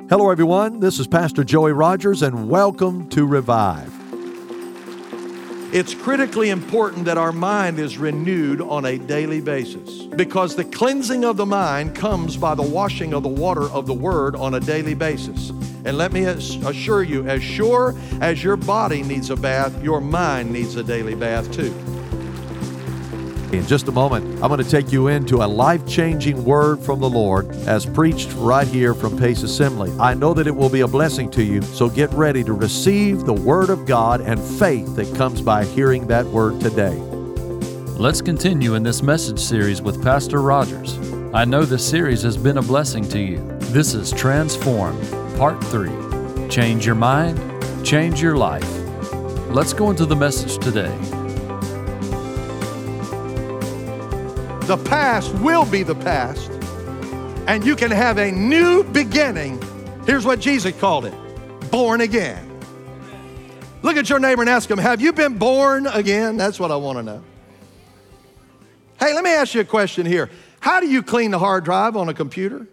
Hello, everyone. This is Pastor Joey Rogers, and welcome to Revive. It's critically important that our mind is renewed on a daily basis because the cleansing of the mind comes by the washing of the water of the Word on a daily basis. And let me assure you, as sure as your body needs a bath, your mind needs a daily bath too. In just a moment, I'm going to take you into a life-changing word from the Lord as preached right here from Pace Assembly. I know that it will be a blessing to you, so get ready to receive the Word of God and faith that comes by hearing that Word today. Let's continue in this message series with Pastor Rogers. I know this series has been a blessing to you. This is Transform, Part 3. Change your mind, change your life. Let's go into the message today. The past will be the past, and you can have a new beginning. Here's what Jesus called it: born again. Look at your neighbor and ask him, have you been born again? That's what I want to know. Hey, let me ask you a question here. How do you clean the hard drive on a computer?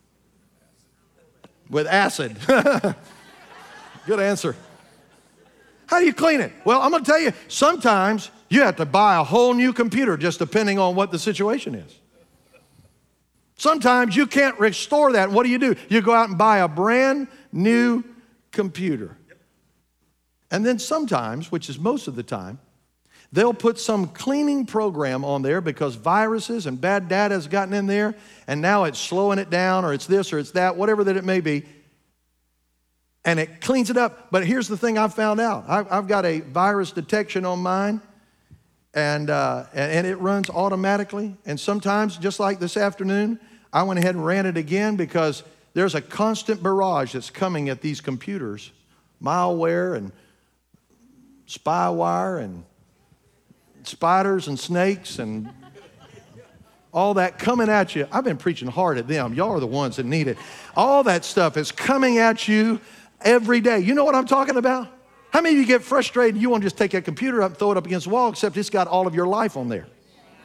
With acid. Good answer. How do you clean it? Well, I'm going to tell you, sometimes you have to buy a whole new computer just depending on what the situation is. Sometimes you can't restore that. What do? You go out and buy a brand new computer. And then sometimes, which is most of the time, they'll put some cleaning program on there because viruses and bad data has gotten in there, and now it's slowing it down, or it's this or it's that, whatever that it may be. And it cleans it up. But here's the thing I found out. I've got a virus detection on mine, and it runs automatically. And sometimes, just like this afternoon, I went ahead and ran it again because there's a constant barrage that's coming at these computers. Malware and spyware and spiders and snakes and all that coming at you. I've been preaching hard at them. Y'all are the ones that need it. All that stuff is coming at you every day. You know what I'm talking about? How many of you get frustrated and you want to just take that computer up and throw it up against the wall, except it's got all of your life on there?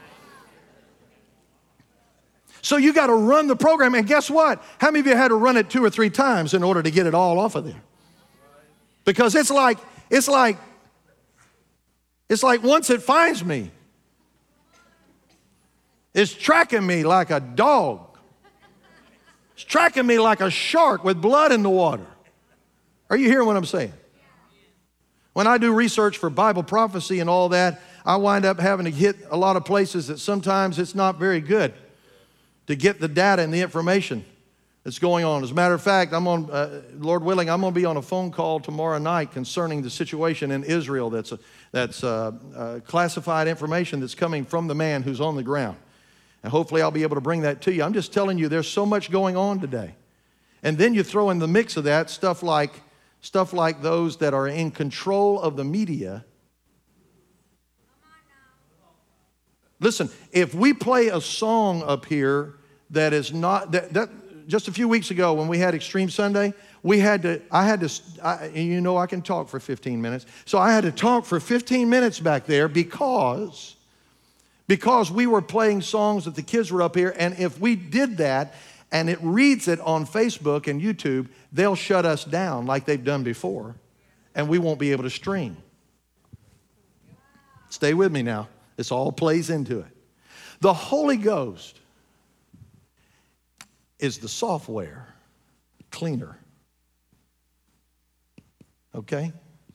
So you got to run the program, and guess what? How many of you had to run it 2 or 3 times in order to get it all off of there? Because it's like once it finds me, it's tracking me like a dog. It's tracking me like a shark with blood in the water. Are you hearing what I'm saying? When I do research for Bible prophecy and all that, I wind up having to hit a lot of places that sometimes it's not very good to get the data and the information that's going on. As a matter of fact, Lord willing, I'm going to be on a phone call tomorrow night concerning the situation in Israel that's classified information that's coming from the man who's on the ground. And hopefully I'll be able to bring that to you. I'm just telling you, there's so much going on today. And then you throw in the mix of that stuff like those that are in control of the media. Listen, if we play a song up here that is not, that just a few weeks ago when we had Extreme Sunday, I can talk for 15 minutes. So I had to talk for 15 minutes back there because we were playing songs that the kids were up here, and if we did that and it reads it on Facebook and YouTube, they'll shut us down like they've done before, and we won't be able to stream. Stay with me now. This all plays into it. The Holy Ghost is the software cleaner. Okay?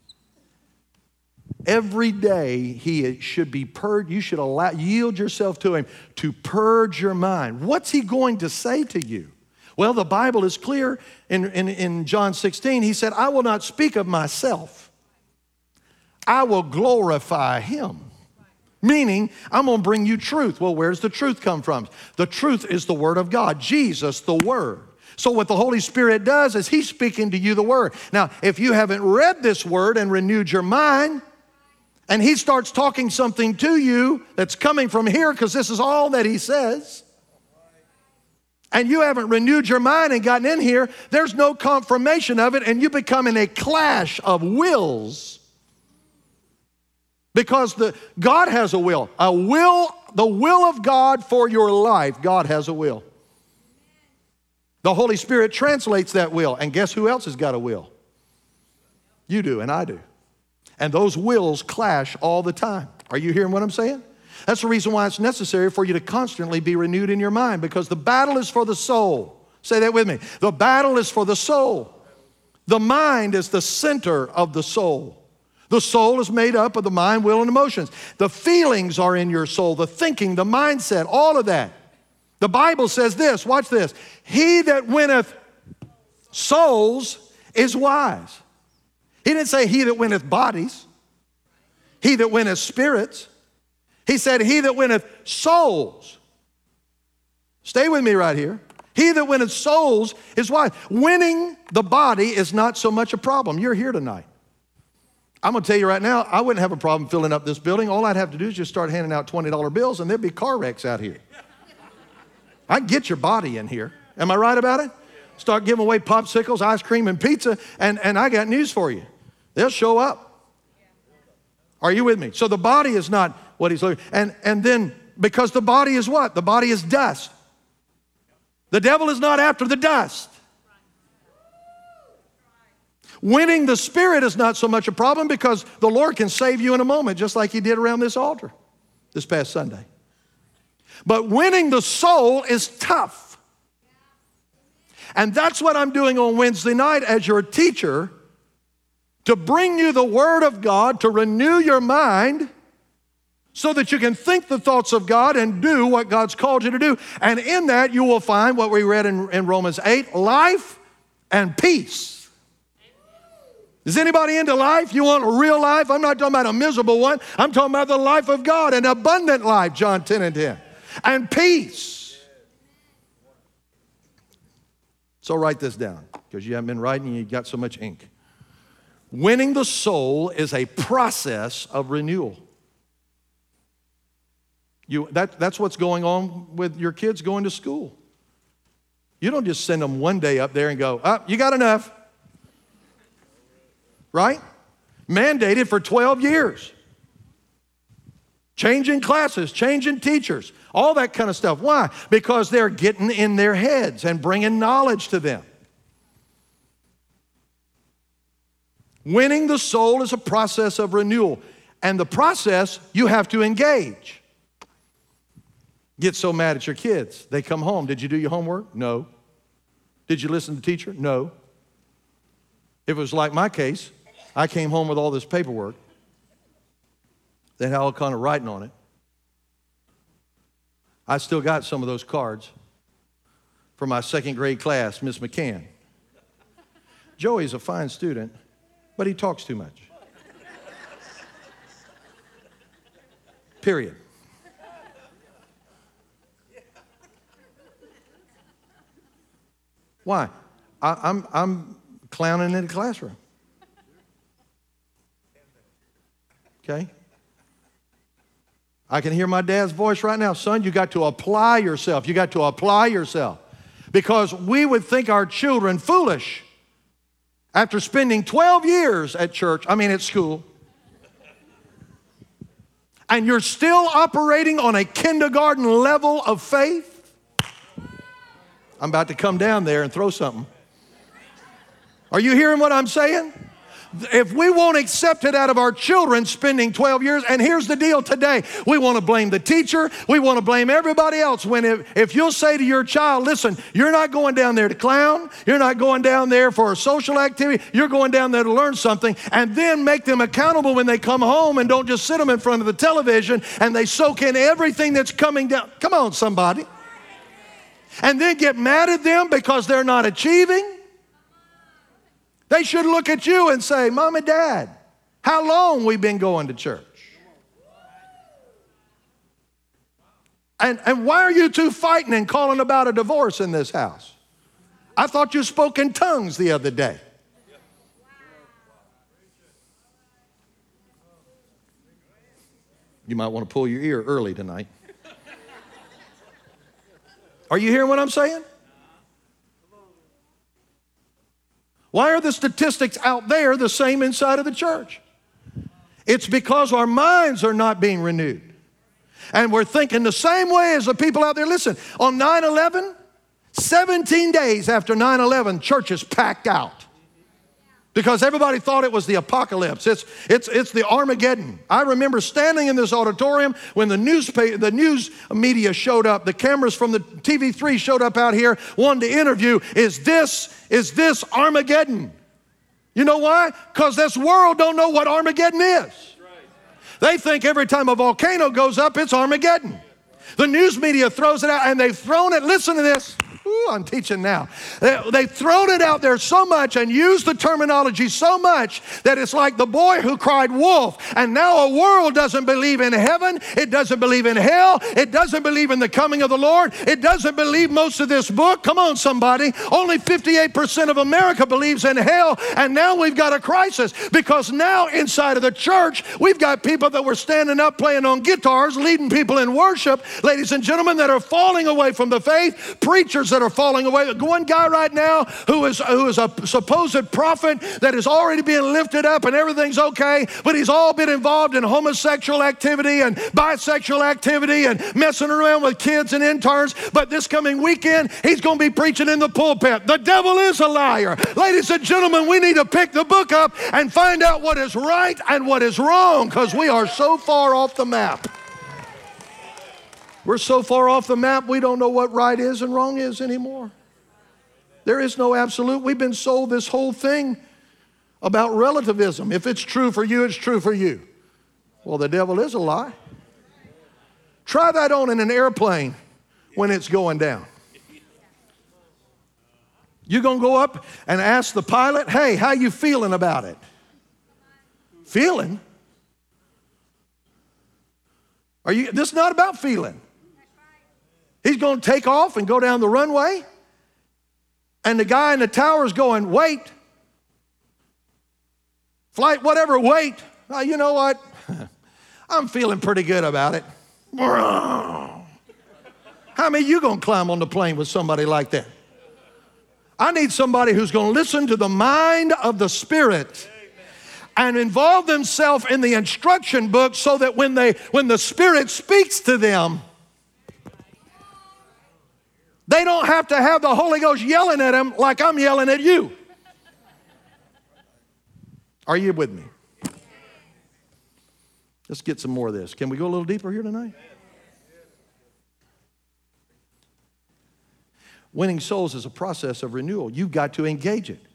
Every day he should be purged. You should yield yourself to him to purge your mind. What's he going to say to you? Well, the Bible is clear in John 16. He said, I will not speak of myself. I will glorify him. Meaning, I'm going to bring you truth. Well, where's the truth come from? The truth is the Word of God. Jesus, the Word. So what the Holy Spirit does is he's speaking to you the Word. Now, if you haven't read this Word and renewed your mind, and he starts talking something to you that's coming from here, because this is all that he says, and you haven't renewed your mind and gotten in here, there's no confirmation of it, and you become in a clash of wills. Because God has a will. The will of God for your life, God has a will. The Holy Spirit translates that will. And guess who else has got a will? You do and I do. And those wills clash all the time. Are you hearing what I'm saying? That's the reason why it's necessary for you to constantly be renewed in your mind, because the battle is for the soul. Say that with me. The battle is for the soul. The mind is the center of the soul. The soul is made up of the mind, will, and emotions. The feelings are in your soul, the thinking, the mindset, all of that. The Bible says this, watch this. He that winneth souls is wise. He didn't say he that winneth bodies. He that winneth spirits. He said he that winneth souls. Stay with me right here. He that winneth souls is wise. Winning the body is not so much a problem. You're here tonight. I'm going to tell you right now, I wouldn't have a problem filling up this building. All I'd have to do is just start handing out $20 bills and there'd be car wrecks out here. I can get your body in here. Am I right about it? Start giving away popsicles, ice cream, and pizza, and I got news for you. They'll show up. Are you with me? So the body is not what he's looking. And then, because the body is what? The body is dust. The devil is not after the dust. Winning the spirit is not so much a problem, because the Lord can save you in a moment, just like he did around this altar this past Sunday. But winning the soul is tough. And that's what I'm doing on Wednesday night as your teacher, to bring you the Word of God, to renew your mind so that you can think the thoughts of God and do what God's called you to do. And in that you will find what we read in Romans 8, life and peace. Is anybody into life? You want a real life? I'm not talking about a miserable one. I'm talking about the life of God, an abundant life, John 10 and 10. And peace. So write this down, because you haven't been writing and you've got so much ink. Winning the soul is a process of renewal. That's what's going on with your kids going to school. You don't just send them one day up there and go, you got enough. Right? Mandated for 12 years. Changing classes, changing teachers, all that kind of stuff. Why? Because they're getting in their heads and bringing knowledge to them. Winning the soul is a process of renewal. And the process, you have to engage. Get so mad at your kids. They come home. Did you do your homework? No. Did you listen to the teacher? No. If it was like my case, I came home with all this paperwork. They had all kind of writing on it. I still got some of those cards from my second grade class, Miss McCann. Joey's a fine student, but he talks too much. Period. Why? I'm clowning in the classroom. Okay? I can hear my dad's voice right now. Son, you got to apply yourself. You got to apply yourself. Because we would think our children foolish after spending 12 years at school. And you're still operating on a kindergarten level of faith. I'm about to come down there and throw something. Are you hearing what I'm saying? If we won't accept it out of our children spending 12 years, and here's the deal today, we want to blame the teacher, we want to blame everybody else, when if you'll say to your child, listen, you're not going down there to clown, you're not going down there for a social activity, you're going down there to learn something, and then make them accountable when they come home, and don't just sit them in front of the television and they soak in everything that's coming down. Come on, somebody. And then get mad at them because they're not achieving. They should look at you and say, Mom and Dad, how long we been going to church? And why are you two fighting and calling about a divorce in this house? I thought you spoke in tongues the other day. You might want to pull your ear early tonight. Are you hearing what I'm saying? Why are the statistics out there the same inside of the church? It's because our minds are not being renewed. And we're thinking the same way as the people out there. Listen, on 9/11, 17 days after 9/11, churches packed out. Because everybody thought it was the apocalypse. It's the Armageddon. I remember standing in this auditorium when the news media showed up. The cameras from the TV3 showed up out here, wanted to interview. Is this Armageddon? You know why? Because this world don't know what Armageddon is. They think every time a volcano goes up, it's Armageddon. The news media throws it out, and they've thrown it. Listen to this. Ooh, I'm teaching now. They've thrown it out there so much and used the terminology so much that it's like the boy who cried wolf. And now a world doesn't believe in heaven. It doesn't believe in hell. It doesn't believe in the coming of the Lord. It doesn't believe most of this book. Come on, somebody. Only 58% of America believes in hell. And now we've got a crisis because now inside of the church, we've got people that were standing up playing on guitars, leading people in worship, ladies and gentlemen, that are falling away from the faith, preachers that are falling away. One guy right now who is a supposed prophet that is already being lifted up and everything's okay, but he's all been involved in homosexual activity and bisexual activity and messing around with kids and interns. But this coming weekend, he's going to be preaching in the pulpit. The devil is a liar. Ladies and gentlemen, we need to pick the book up and find out what is right and what is wrong because we are so far off the map. We're so far off the map, we don't know what right is and wrong is anymore. There is no absolute. We've been sold this whole thing about relativism. If it's true for you, it's true for you. Well, the devil is a lie. Try that on in an airplane when it's going down. You're going to go up and ask the pilot, hey, how you feeling about it? Feeling? This is not about feeling. He's going to take off and go down the runway, and the guy in the tower is going, wait. Flight, whatever, wait. You know what? I'm feeling pretty good about it. How many of you going to climb on the plane with somebody like that? I need somebody who's going to listen to the mind of the Spirit and involve themselves in the instruction book so that when the Spirit speaks to them, they don't have to have the Holy Ghost yelling at them like I'm yelling at you. Are you with me? Let's get some more of this. Can we go a little deeper here tonight? Winning souls is a process of renewal. You've got to engage it.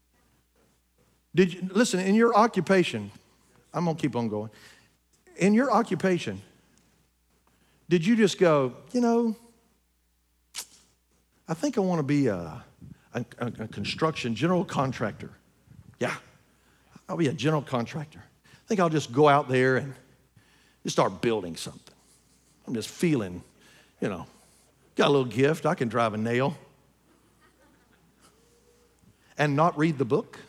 Listen, in your occupation, I'm going to keep on going. In your occupation, did you just go, I think I want to be a construction general contractor. Yeah, I'll be a general contractor. I think I'll just go out there and just start building something. I'm just feeling, got a little gift. I can drive a nail. And not read the book.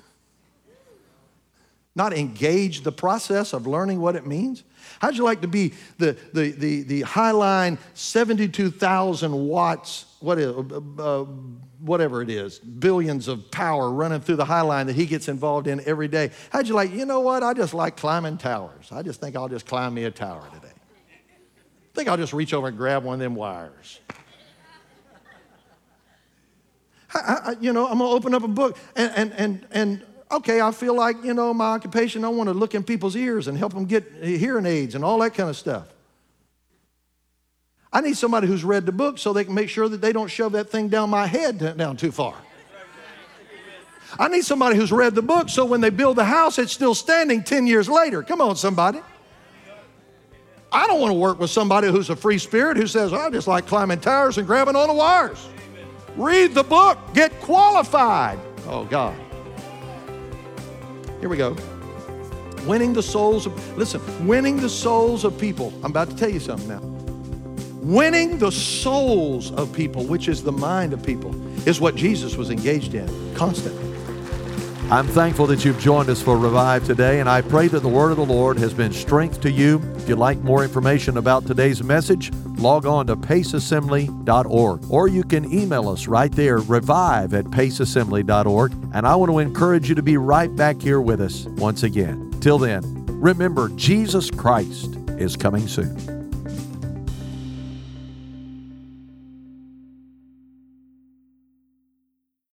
Not engage the process of learning what it means. How'd you like to be the Highline 72,000 watts, whatever it is, billions of power running through the Highline that he gets involved in every day? How'd you like, I just like climbing towers. I just think I'll just climb me a tower today. I think I'll just reach over and grab one of them wires. I'm going to open up a book and okay, I feel like, my occupation, I want to look in people's ears and help them get hearing aids and all that kind of stuff. I need somebody who's read the book so they can make sure that they don't shove that thing down my head down too far. I need somebody who's read the book so when they build the house, it's still standing 10 years later. Come on, somebody. I don't want to work with somebody who's a free spirit who says, I just like climbing towers and grabbing on the wires. Read the book. Get qualified. Oh, God. Here we go. Winning the souls of people. I'm about to tell you something now. Winning the souls of people, which is the mind of people, is what Jesus was engaged in constantly. I'm thankful that you've joined us for Revive today, and I pray that the word of the Lord has been strength to you. If you'd like more information about today's message, log on to paceassembly.org, or you can email us right there, revive@paceassembly.org, and I want to encourage you to be right back here with us once again. Till then, remember, Jesus Christ is coming soon.